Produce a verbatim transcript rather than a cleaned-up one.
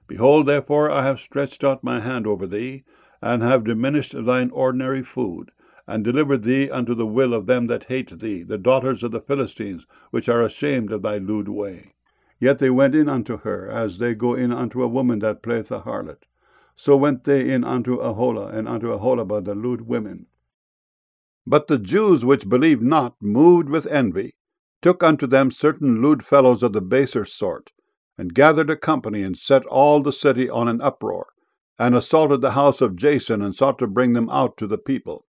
Behold, therefore, I have stretched out my hand over thee, and have diminished thine ordinary food, and delivered thee unto the will of them that hate thee, the daughters of the Philistines, which are ashamed of thy lewd way. Yet they went in unto her, as they go in unto a woman that playeth a harlot. So went they in unto Aholah, and unto Aholibah the lewd women. But the Jews which believed not, moved with envy, took unto them certain lewd fellows of the baser sort, and gathered a company, and set all the city on an uproar, and assaulted the house of Jason, and sought to bring them out to the people.